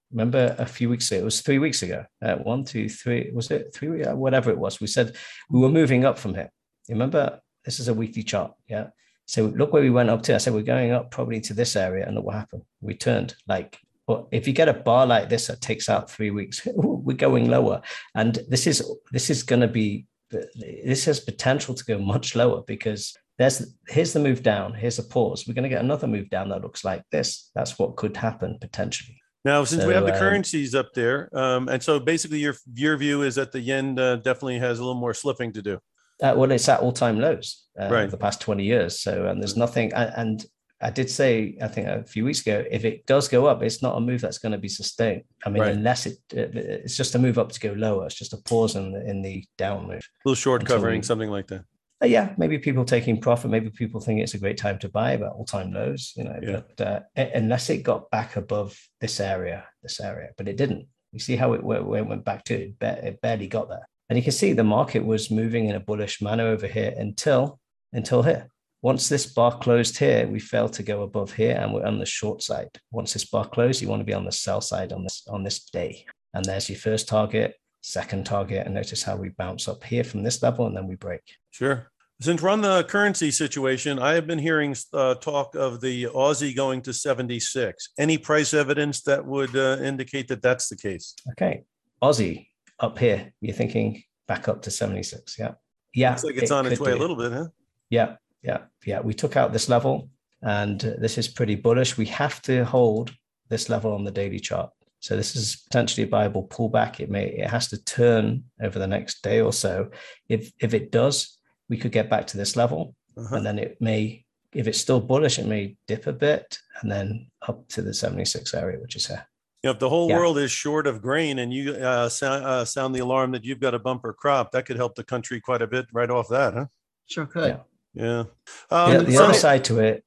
Remember a few weeks ago, it was 3 weeks ago, 1, 2, 3, was it 3, whatever it was. We said we were moving up from here. You remember, this is a weekly chart. Yeah. So look where we went up to. I said, we're going up probably to this area. And look what happened. We turned like, well, if you get a bar like this that takes out 3 weeks, we're going lower. And this is going to be, this has potential to go much lower because here's the move down. Here's a pause. We're going to get another move down that looks like this. That's what could happen potentially. Now, since we have the currencies up there, and so basically your view is that the yen definitely has a little more slipping to do. Well, it's at all-time lows right. the past 20 years. So, and there's nothing, and I did say, I think a few weeks ago, if it does go up, it's not a move that's going to be sustained. I mean, unless it's just a move up to go lower. It's just a pause in the down move. A little short covering, something like that. Yeah, maybe people taking profit. Maybe people think it's a great time to buy about all-time lows, but unless it got back above this area, but it didn't. You see how it went back to it. It barely got there. And you can see the market was moving in a bullish manner over here until here. Once this bar closed here, we failed to go above here and we're on the short side. Once this bar closed, you want to be on the sell side on this day. And there's your first target, second target, and notice how we bounce up here from this level and then we break. Sure. Since we're on the currency situation, I have been hearing talk of the Aussie going to 76. Any price evidence that would indicate that that's the case? Okay. Aussie up here, you're thinking back up to 76. Yeah. Yeah. Looks like it's on its way a little bit, huh? Yeah. We took out this level and this is pretty bullish. We have to hold this level on the daily chart. So this is potentially a viable pullback. It has to turn over the next day or so. If it does, we could get back to this level and then it may, if it's still bullish, it may dip a bit and then up to the 76 area, which is here. If the whole world is short of grain and you sound the alarm that you've got a bumper crop, that could help the country quite a bit right off that, huh? Sure could. Yeah. The other side to it,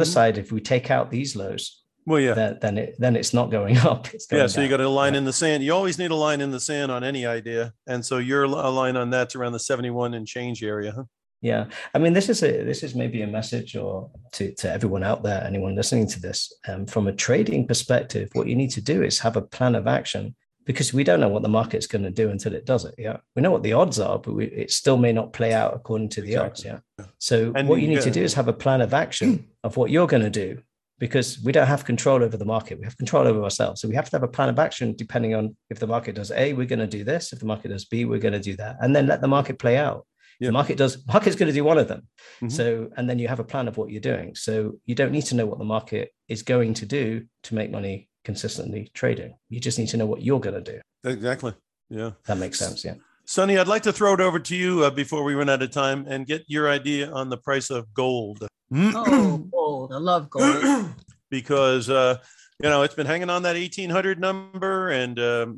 if we take out these lows, then it's not going up. It's going so down. you got a line in the sand. You always need a line in the sand on any idea. And so your line on that's around the 71 and change area, huh? Yeah. I mean, this is maybe a message or to everyone out there, anyone listening to this, from a trading perspective, what you need to do is have a plan of action because we don't know what the market's going to do until it does it. Yeah. We know what the odds are, but it still may not play out according to the odds. Yeah. So what you need to do is have a plan of action of what you're going to do because we don't have control over the market. We have control over ourselves. So we have to have a plan of action depending on if the market does A, we're going to do this. If the market does B, we're going to do that. And then let the market play out. The market's going to do one of them. So, and then you have a plan of what you're doing. So you don't need to know what the market is going to do to make money consistently trading. You just need to know what you're going to do. Exactly. Yeah. That makes sense. Yeah. Sonny, I'd like to throw it over to you before we run out of time and get your idea on the price of gold. Oh, gold. I love gold. Because, it's been hanging on that 1800 number and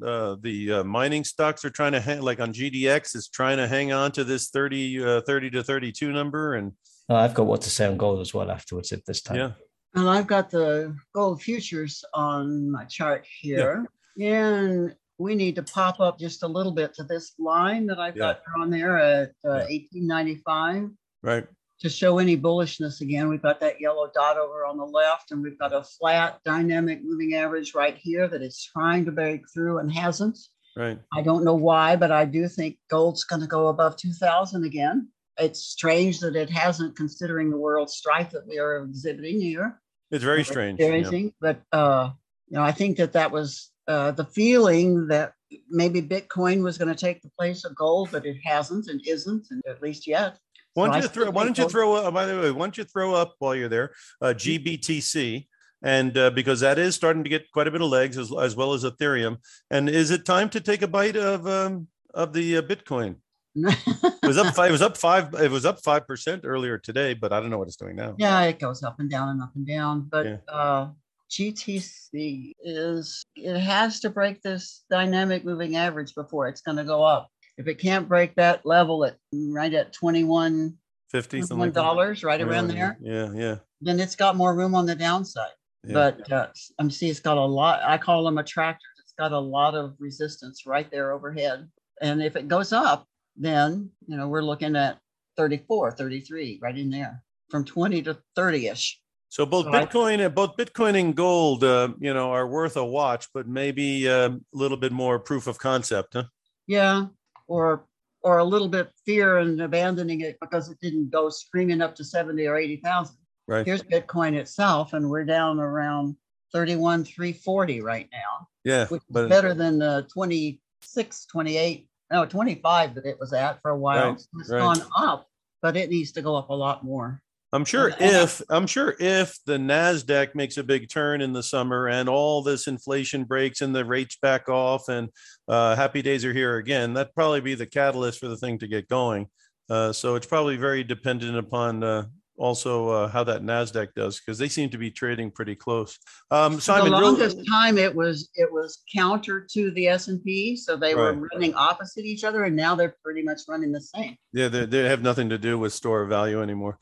the mining stocks are trying to hang, like on GDX is trying to hang on to this 30 to 32 number. And I've got what to say on gold as well afterwards if this time. Yeah. And I've got the gold futures on my chart here. Yeah. And we need to pop up just a little bit to this line that I've got on there at 1895. Right. To show any bullishness again, we've got that yellow dot over on the left, and we've got a flat dynamic moving average right here that is trying to break through and hasn't. Right. I don't know why, but I do think gold's going to go above 2000 again. It's strange that it hasn't, considering the world strife that we are exhibiting here. It's very strange. But I think that was the feeling that maybe Bitcoin was going to take the place of gold, but it hasn't and isn't, and at least yet. Why don't you throw up while you're there, GBTC, and because that is starting to get quite a bit of legs as well as Ethereum. And is it time to take a bite of the Bitcoin? It was up 5% earlier today, but I don't know what it's doing now. Yeah, it goes up and down and up and down. But GTC it has to break this dynamic moving average before it's going to go up. If it can't break that level right at $21.50, $21, right around there, then it's got more room on the downside. Yeah. But it's got a lot. I call them attractors. It's got a lot of resistance right there overhead. And if it goes up, then we're looking at 34, 33, right in there, from 20 to 30ish. So both Bitcoin and gold, are worth a watch, but maybe a little bit more proof of concept, huh? Yeah, or a little bit fear and abandoning it because it didn't go screaming up to 70 or 80,000. Right. Here's Bitcoin itself, and we're down around 31,340 right now. Yeah, which is better than the 26, 28, no, 25 that it was at for a while. Right, So it's right. gone up, but it needs to go up a lot more. I'm sure if the NASDAQ makes a big turn in the summer and all this inflation breaks and the rates back off and happy days are here again, that'd probably be the catalyst for the thing to get going. So it's probably very dependent upon also how that NASDAQ does, because they seem to be trading pretty close. Simon, the longest time it was counter to the S&P, so they were running opposite each other, and now they're pretty much running the same. Yeah, they have nothing to do with store of value anymore.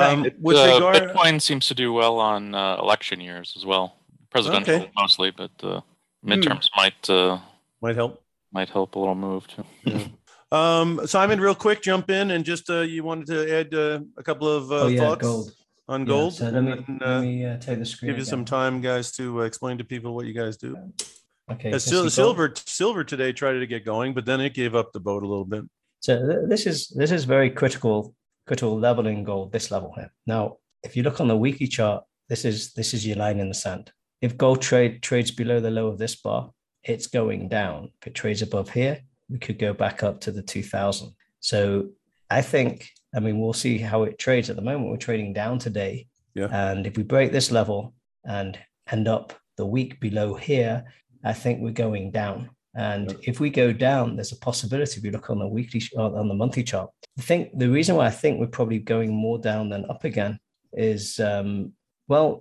Bitcoin seems to do well on election years as well, presidential mostly, but midterms might help. Might help a little move too. Yeah. Simon, real quick, jump in and just you wanted to add a couple of thoughts on gold. So let me take the screen. Give you some time, guys, to explain to people what you guys do. Okay. Silver today tried to get going, but then it gave up the boat a little bit. So this is very critical level in gold. This level here. Now, if you look on the weekly chart, this is your line in the sand. If gold trades below the low of this bar, it's going down. If it trades above here, we could go back up to the 2000. So I think, we'll see how it trades. At the moment, we're trading down today. Yeah. And if we break this level and end up the week below here, I think we're going down. And if we go down, there's a possibility. If you look on the monthly chart, the reason why I think we're probably going more down than up again is, we'll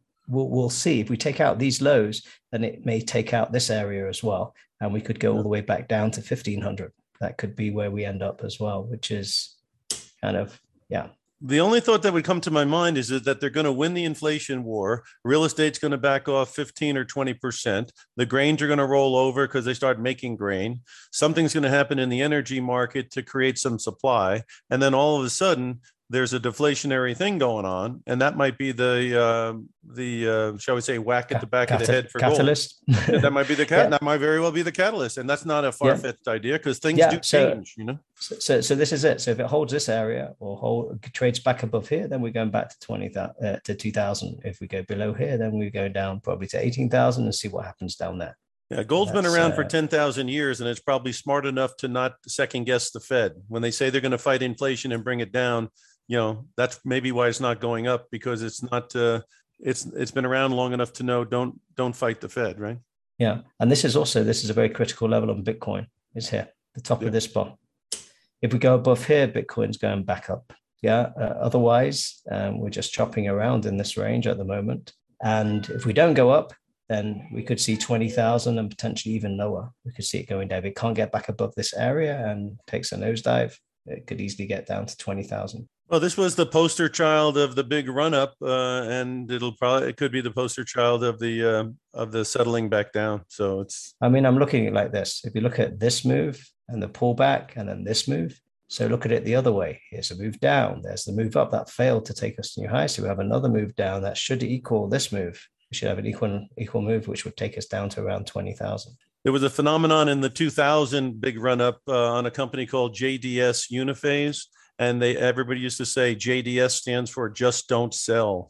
see. If we take out these lows, then it may take out this area as well. And we could go all the way back down to 1500. That could be where we end up as well, which is kind of, yeah. The only thought that would come to my mind is that they're going to win the inflation war. Real estate's going to back off 15 or 20%. The grains are going to roll over because they start making grain. Something's going to happen in the energy market to create some supply. And then all of a sudden, there's a deflationary thing going on, and that might be the shall we say, whack at the back of the head for catalyst. Gold. That might be that might very well be the catalyst, and that's not a far-fetched idea because things do change, So this is it. So if it holds this area or trades back above here, then we're going back to 2000. If we go below here, then we're going down probably to 18,000 and see what happens down there. Yeah, gold's been around for 10,000 years, and it's probably smart enough to not second guess the Fed when they say they're going to fight inflation and bring it down. That's maybe why it's not going up, because it's not. It's been around long enough to know don't fight the Fed, right? Yeah, and this is a very critical level on Bitcoin. Is here, the top of this bar. If we go above here, Bitcoin's going back up. Yeah. Otherwise, we're just chopping around in this range at the moment. And if we don't go up, then we could see 20,000 and potentially even lower. We could see it going down. If it can't get back above this area and takes a nosedive, it could easily get down to 20,000. Well, this was the poster child of the big run-up, and it could be the poster child of the settling back down. So it's. I'm looking at it like this. If you look at this move and the pullback, and then this move. So look at it the other way. Here's a move down. There's the move up that failed to take us to new highs. So we have another move down that should equal this move. We should have an equal move, which would take us down to around 20,000. There was a phenomenon in the 2000 big run-up on a company called JDS Uniphase. And everybody used to say JDS stands for just don't sell.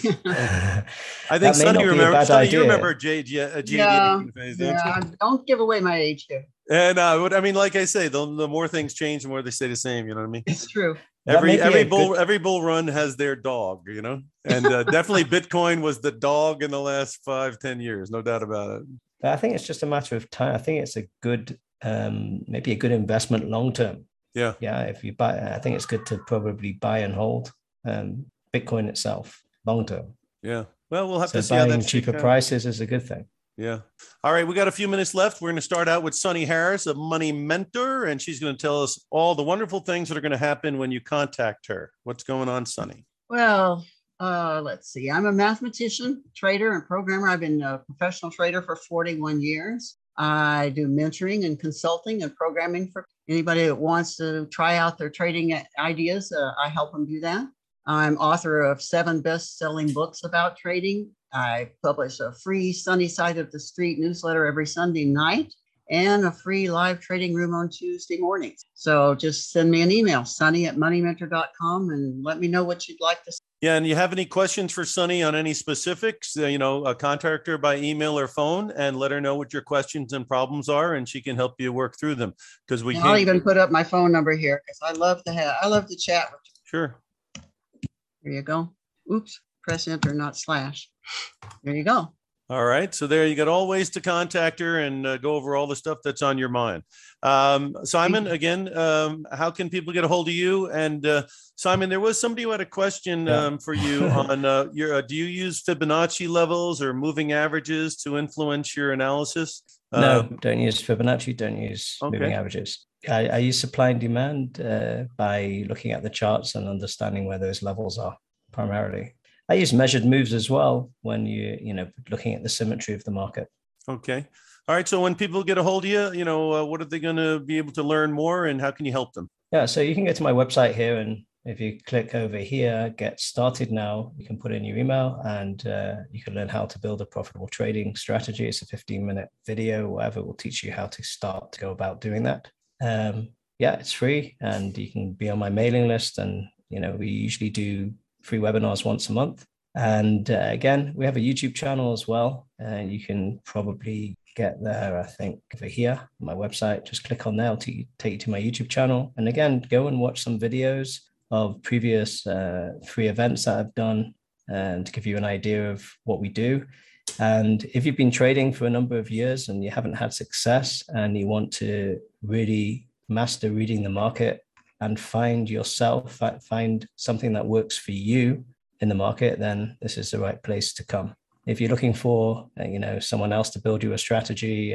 I think Sonny you remember JDS. Yeah. Don't give away my age here. And like I say, the more things change, the more they stay the same. You know what I mean? It's true. Every bull run has their dog, and definitely Bitcoin was the dog in the last 5-10 years, no doubt about it. But I think it's just a matter of time. I think it's a good, maybe a good investment long term. Yeah. If you buy, I think it's good to probably buy and hold Bitcoin itself long term. Yeah. Well, we'll have to see how that buying cheaper prices is a good thing. Yeah. All right. We got a few minutes left. We're going to start out with Sonny Harris, a money mentor, and she's going to tell us all the wonderful things that are going to happen when you contact her. What's going on, Sonny? Well, let's see. I'm a mathematician, trader, and programmer. I've been a professional trader for 41 years. I do mentoring and consulting and programming for anybody that wants to try out their trading ideas. I help them do that. I'm author of 7 best-selling books about trading. I publish a free Sunny Side of the Street newsletter every Sunday night and a free live trading room on Tuesday mornings. So just send me an email, sunny@moneymentor.com, and let me know what you'd like to see. Yeah, and you have any questions for Sunny on any specifics, contact her by email or phone and let her know what your questions and problems are, and she can help you work through them. Because I'll even put up my phone number here because I love to chat with you. Sure. There you go. Oops, press enter, not slash. There you go. All right. So there you got all ways to contact her and go over all the stuff that's on your mind. Simon, again, how can people get a hold of you? And Simon, there was somebody who had a question for you on do you use Fibonacci levels or moving averages to influence your analysis? No, don't use Fibonacci, don't use moving averages. I use supply and demand by looking at the charts and understanding where those levels are primarily. I use measured moves as well when you're looking at the symmetry of the market. Okay. All right. So when people get a hold of you, what are they going to be able to learn more and how can you help them? Yeah. So you can go to my website here, and if you click over here, get started now, you can put in your email and you can learn how to build a profitable trading strategy. It's a 15-minute video, whatever will teach you how to start to go about doing that. It's free and you can be on my mailing list. And, we usually do free webinars once a month. And again, we have a YouTube channel as well. And you can probably get there, I think, over here on my website. Just click on there, I'll take you to my YouTube channel. And again, go and watch some videos of previous free events that I've done and to give you an idea of what we do. And if you've been trading for a number of years and you haven't had success and you want to really master reading the market and find something that works for you in the market, then this is the right place to come. If you're looking for, someone else to build you a strategy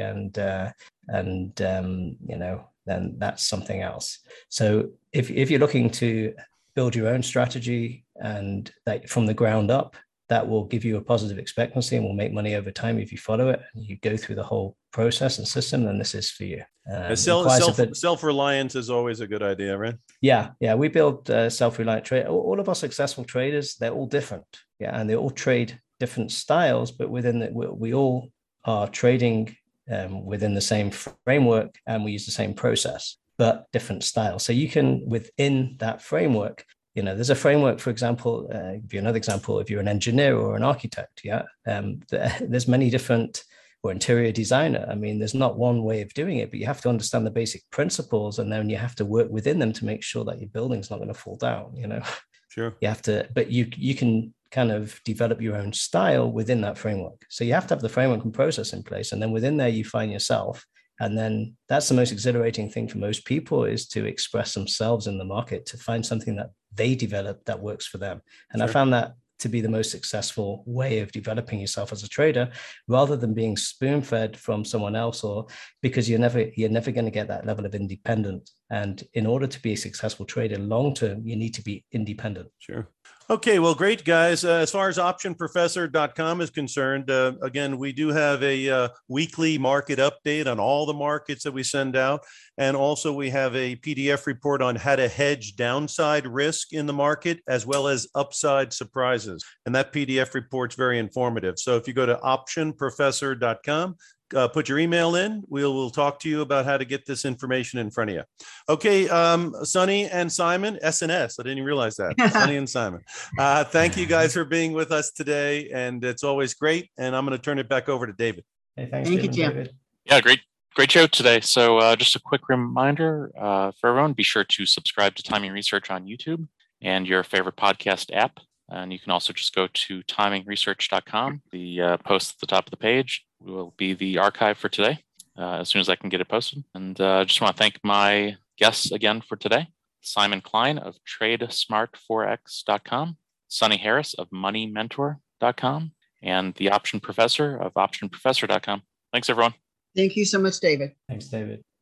then that's something else. So if you're looking to build your own strategy and that from the ground up, that will give you a positive expectancy and will make money over time if you follow it and you go through the whole process and system, then this is for you. Self-reliance is always a good idea, right? Yeah. We build self-reliant trade. All of our successful traders, they're all different. Yeah. And they all trade different styles, but we all are trading within the same framework and we use the same process, but different styles. So you can, within that framework, there's a framework, for example, give you another example, if you're an engineer or an architect, there's many different, or interior designer. I mean, there's not one way of doing it, but you have to understand the basic principles and then you have to work within them to make sure that your building's not going to fall down, Sure. You have to, but you can kind of develop your own style within that framework. So you have to have the framework and process in place. And then within there, you find yourself. And then that's the most exhilarating thing for most people is to express themselves in the market, to find something that they develop that works for them. And sure. I found that to be the most successful way of developing yourself as a trader, rather than being spoon-fed from someone else, or because you're never going to get that level of independence. And in order to be a successful trader long-term, you need to be independent. Sure. Okay, well, great, guys. As far as optionprofessor.com is concerned, again, we do have a weekly market update on all the markets that we send out. And also we have a PDF report on how to hedge downside risk in the market, as well as upside surprises. And that PDF report's very informative. So if you go to optionprofessor.com, put your email in. We'll talk to you about how to get this information in front of you. Okay, Sunny and Simon, SNS. I didn't even realize that. Sunny and Simon. Thank you guys for being with us today. And it's always great. And I'm going to turn it back over to David. Hey, thanks, Thank you, Jim. David. Yeah, great show today. So just a quick reminder for everyone, be sure to subscribe to Timing Research on YouTube and your favorite podcast app. And you can also just go to timingresearch.com. The post at the top of the page will be the archive for today as soon as I can get it posted. And I just want to thank my guests again for today. Simon Klein of TradeSmartForex.com, Sunny Harris of MoneyMentor.com, and the Option Professor of OptionProfessor.com. Thanks, everyone. Thank you so much, David. Thanks, David.